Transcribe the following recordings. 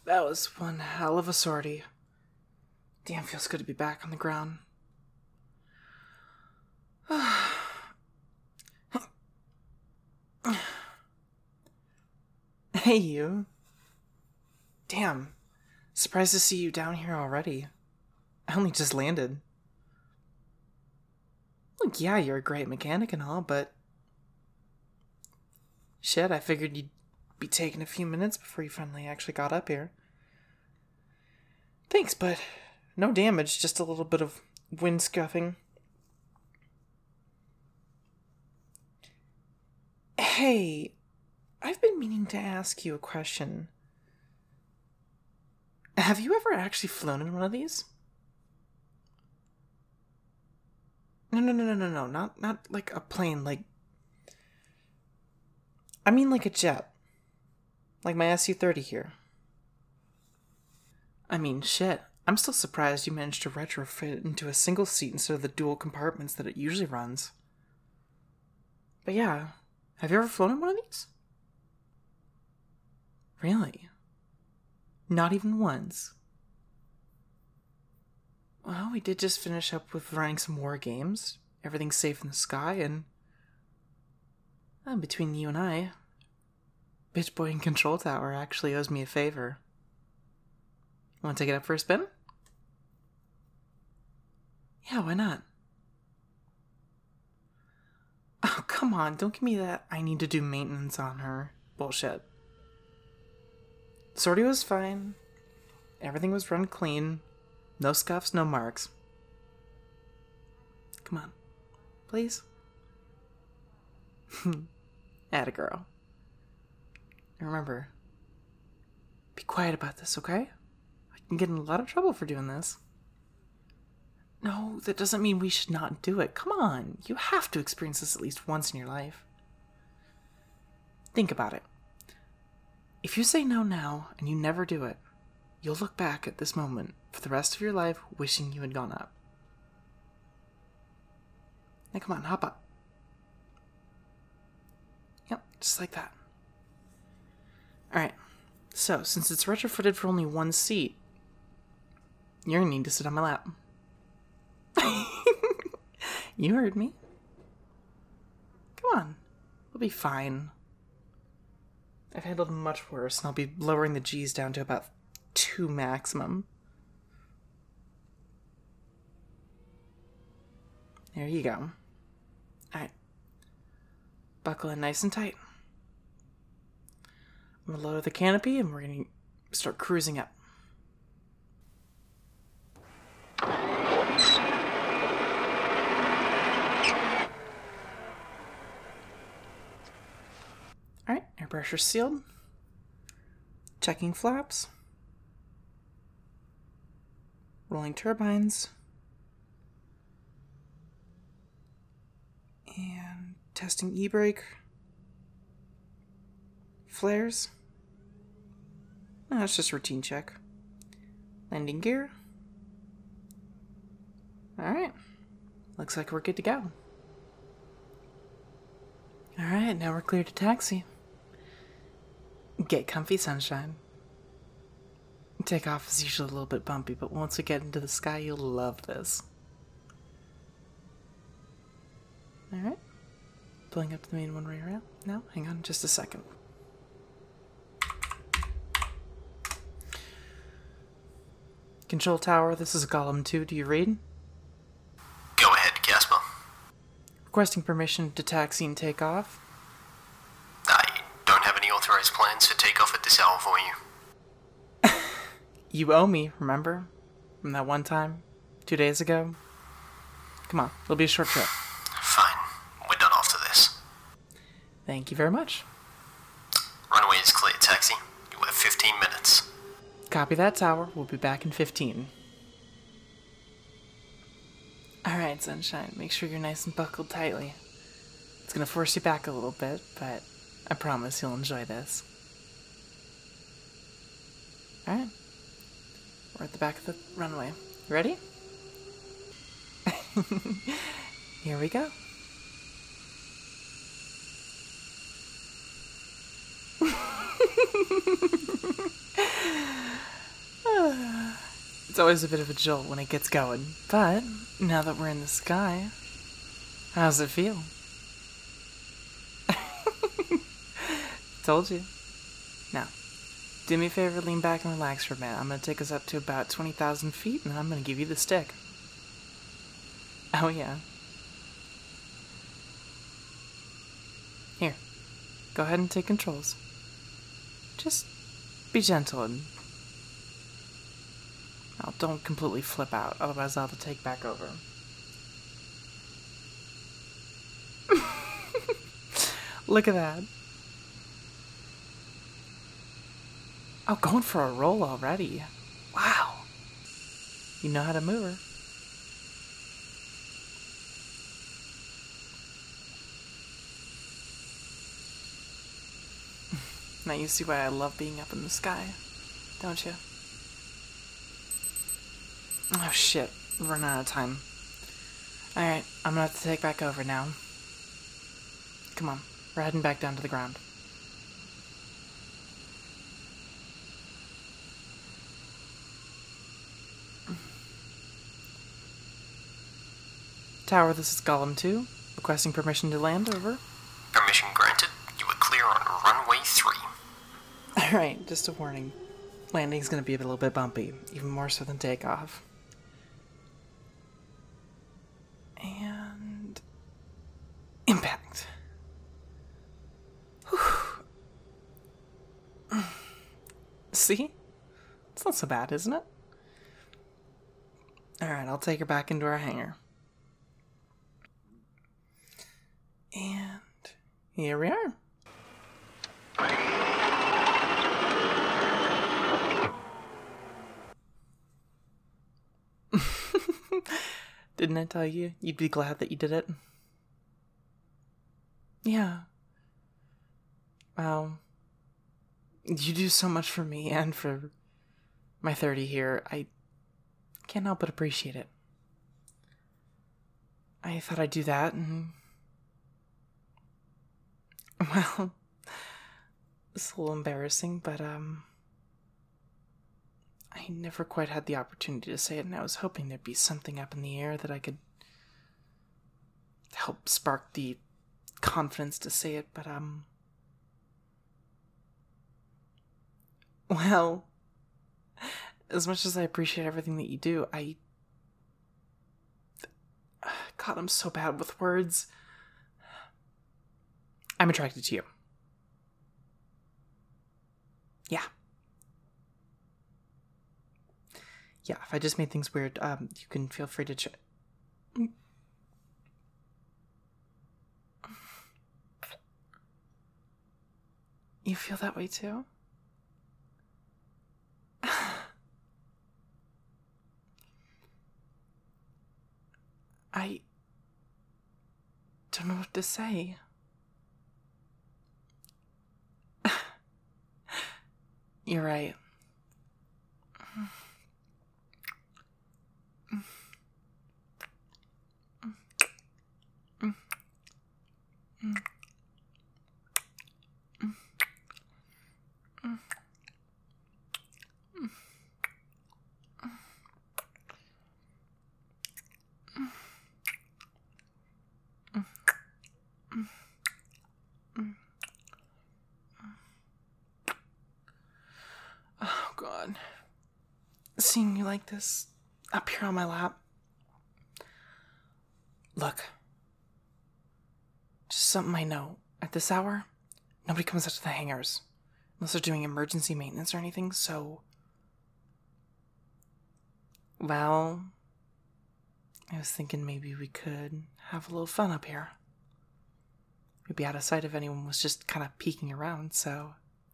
That was one hell of a sortie. Damn, feels good to be back on the ground. Hey, you. Damn. Surprised to see you down here already. I only just landed. Look, yeah, you're a great mechanic and all, but... Shit, I figured you'd be taking a few minutes before you finally actually got up here. Thanks, but no damage, just a little bit of wind scuffing. Hey, I've been meaning to ask you a question. Have you ever actually flown in one of these? No, not like a plane, like... I mean like a jet. Like my SU-30 here. I mean, shit. I'm still surprised you managed to retrofit it into a single seat instead of the dual compartments that it usually runs. But yeah, have you ever flown in one of these? Really? Not even once? Well, we did just finish up with running some war games. Everything's safe in the sky, and... between you and I, Bitch Boy in Control Tower actually owes me a favor. Want to take it up for a spin? Yeah, why not? Oh, come on, don't give me that I need to do maintenance on her bullshit. Sortie was fine. Everything was run clean. No scuffs, no marks. Come on. Please? Atta girl. And remember, be quiet about this, okay? I can get in a lot of trouble for doing this. No, that doesn't mean we should not do it. Come on, you have to experience this at least once in your life. Think about it. If you say no now, and you never do it, you'll look back at this moment for the rest of your life wishing you had gone up. Now come on, hop up. Yep, just like that. Alright, so since it's retrofitted for only one seat, you're gonna need to sit on my lap. You heard me. Come on, we'll be fine. I've handled much worse, and I'll be lowering the G's down to about 2 maximum. There you go. Alright. Buckle in nice and tight. I'm going to lower the canopy, and we're going to start cruising up. Alright, air pressure sealed. Checking flaps. Rolling turbines. And testing e-brake. Flares. No, it's just routine check. Landing gear. Alright. Looks like we're good to go. Alright, now we're clear to taxi. Get comfy, sunshine. Takeoff is usually a little bit bumpy, but once we get into the sky, you'll love this. Alright. Pulling up to the main one-way rail. Now, hang on just a second. Control tower, this is Gollum 2. Do you read? Go ahead, Casper. Requesting permission to taxi and take off. I don't have any authorized plans to take off at this hour for you. You owe me, remember? From that one time? 2 days ago? Come on, it'll be a short trip. Fine. We're done after this. Thank you very much. Runway is clear, taxi. You have 15 minutes. Copy that, tower. We'll be back in 15. Alright, sunshine. Make sure you're nice and buckled tightly. It's gonna force you back a little bit, but I promise you'll enjoy this. Alright. We're at the back of the runway. You ready? Here we go. It's always a bit of a jolt when it gets going. But now that we're in the sky, how's it feel? Told you. Now, do me a favor, lean back and relax for a minute. I'm going to take us up to about 20,000 feet, and then I'm going to give you the stick. Oh, yeah. Here, go ahead and take controls. Just be gentle and... Well, don't completely flip out, otherwise I'll have to take back over. Look at that. Oh, going for a roll already. Wow. You know how to move her. Now you see why I love being up in the sky, don't you? Oh shit, we're running out of time. Alright, I'm gonna have to take back over now. Come on, we're heading back down to the ground. Tower, this is Gollum 2, requesting permission to land, over. Permission granted. You are clear on runway 3. Alright, just a warning. Landing's gonna be a little bit bumpy, even more so than takeoff. And... impact. Whew. See? It's not so bad, isn't it? Alright, I'll take her back into our hangar. And here we are. Didn't I tell you you'd be glad that you did it? Yeah. Well, you do so much for me and for my 30 here. I can't help but appreciate it. I thought I'd do that, and... well, it's a little embarrassing, but, I never quite had the opportunity to say it, and I was hoping there'd be something up in the air that I could help spark the confidence to say it, but, well, as much as I appreciate everything that you do, God, I'm so bad with words. I'm attracted to you. Yeah. Yeah, if I just made things weird, you can feel free to You feel that way too? I don't know what to say. You're right. Oh, God. Seeing you like this, up here on my lap. Look. Just something I know. At this hour, nobody comes out to the hangars. Unless they're doing emergency maintenance or anything, so... well... I was thinking maybe we could have a little fun up here. We'd be out of sight if anyone was just kind of peeking around, so...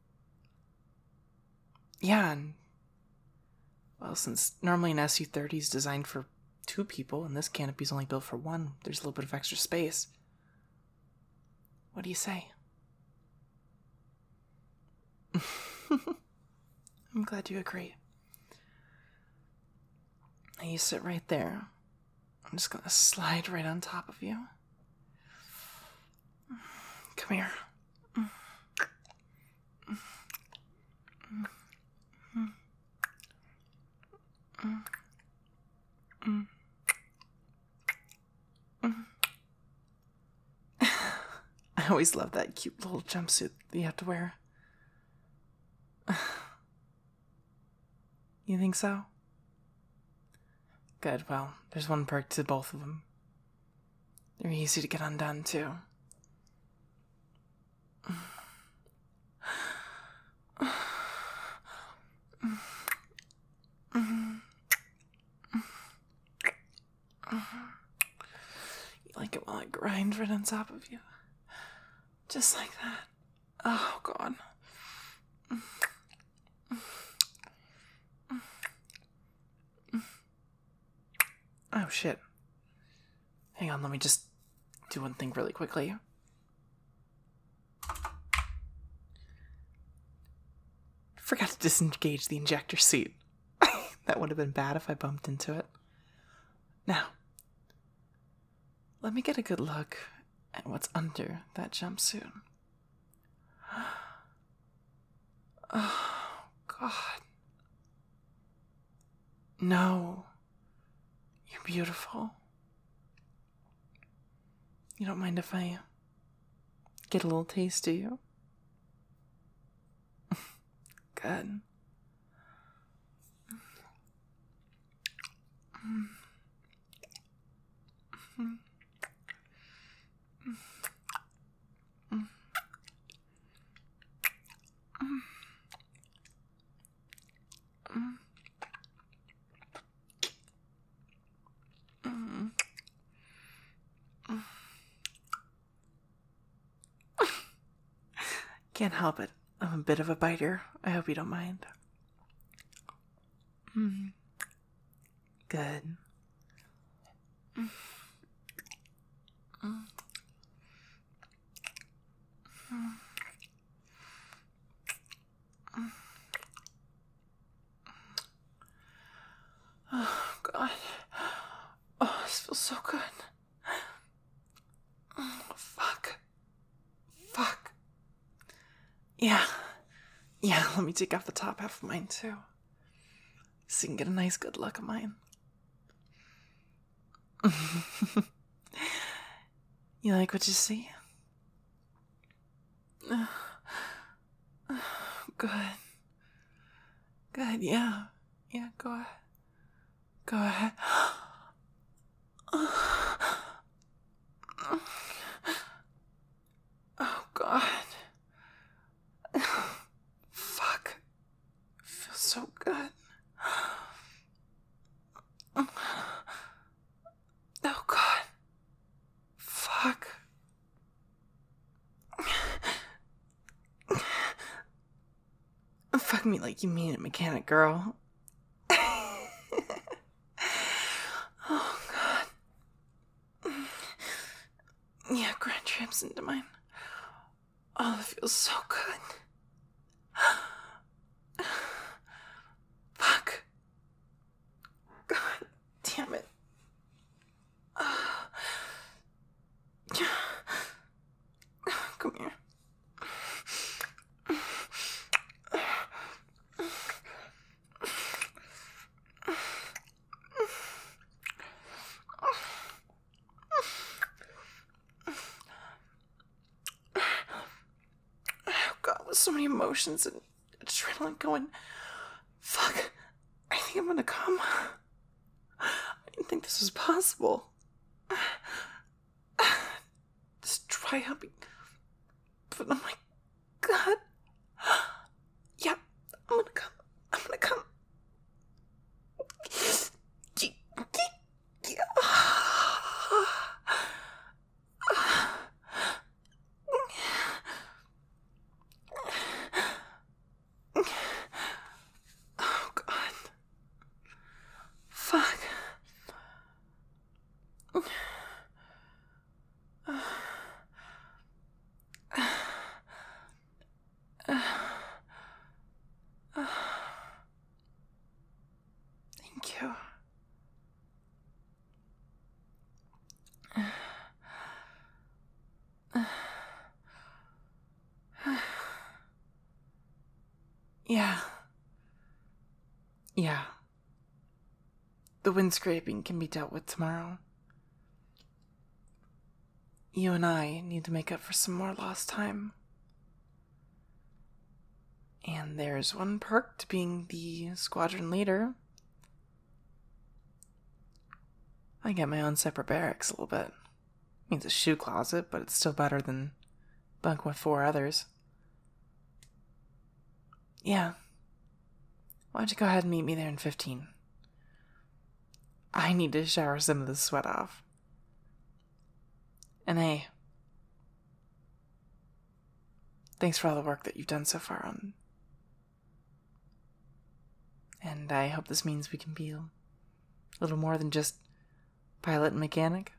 yeah, and... well, since normally an SU-30 is designed for 2 people, and this canopy's only built for 1, there's a little bit of extra space. What do you say? I'm glad you agree. Now you sit right there. I'm just gonna slide right on top of you. Come here. I always love that cute little jumpsuit that you have to wear. You think so? Good, well, there's one perk to both of them. They're easy to get undone, too. You like it while I grind right on top of you? Just like that. Oh, God. Oh, shit. Hang on, let me just do one thing really quickly. Forgot to disengage the injector seat. That would have been bad if I bumped into it. Now, let me get a good look at what's under that jumpsuit. Oh, God. No. You're beautiful. You don't mind if I get a little taste, do you? Good. Can't help it. I'm a bit of a biter. I hope you don't mind. Good. Oh, God. Oh, this feels so good. Fuck. Yeah, let me take off the top half of mine, too. So you can get a nice good look at mine. You like what you see? Good. Good, yeah. Yeah, go ahead. Go ahead. Oh, God. Fuck. Feels so good. Oh, God. Fuck. Fuck me like you mean it, mechanic girl. Oh, God. Yeah, grind your hips into mine. Oh, it feels so good. Fuck. God damn it. Come here. God, with so many emotions and adrenaline going. Fuck. I think I'm gonna come. I didn't think this was possible. This dry humping. But oh my God. Yeah, I'm gonna come. Oh, God. Fuck. Thank you. Yeah. Yeah. the wind scraping can be dealt with tomorrow. You and I need to make up for some more lost time. And there's one perk to being the squadron leader. I get my own separate barracks a little bit. Means a shoe closet, but it's still better than bunk with 4 others. Yeah. Why don't you go ahead and meet me there in 15? I need to shower some of the sweat off. And hey, thanks for all the work that you've done so far on. And I hope this means we can be a little more than just pilot and mechanic.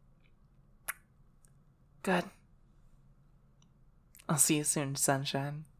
Good. I'll see you soon, sunshine.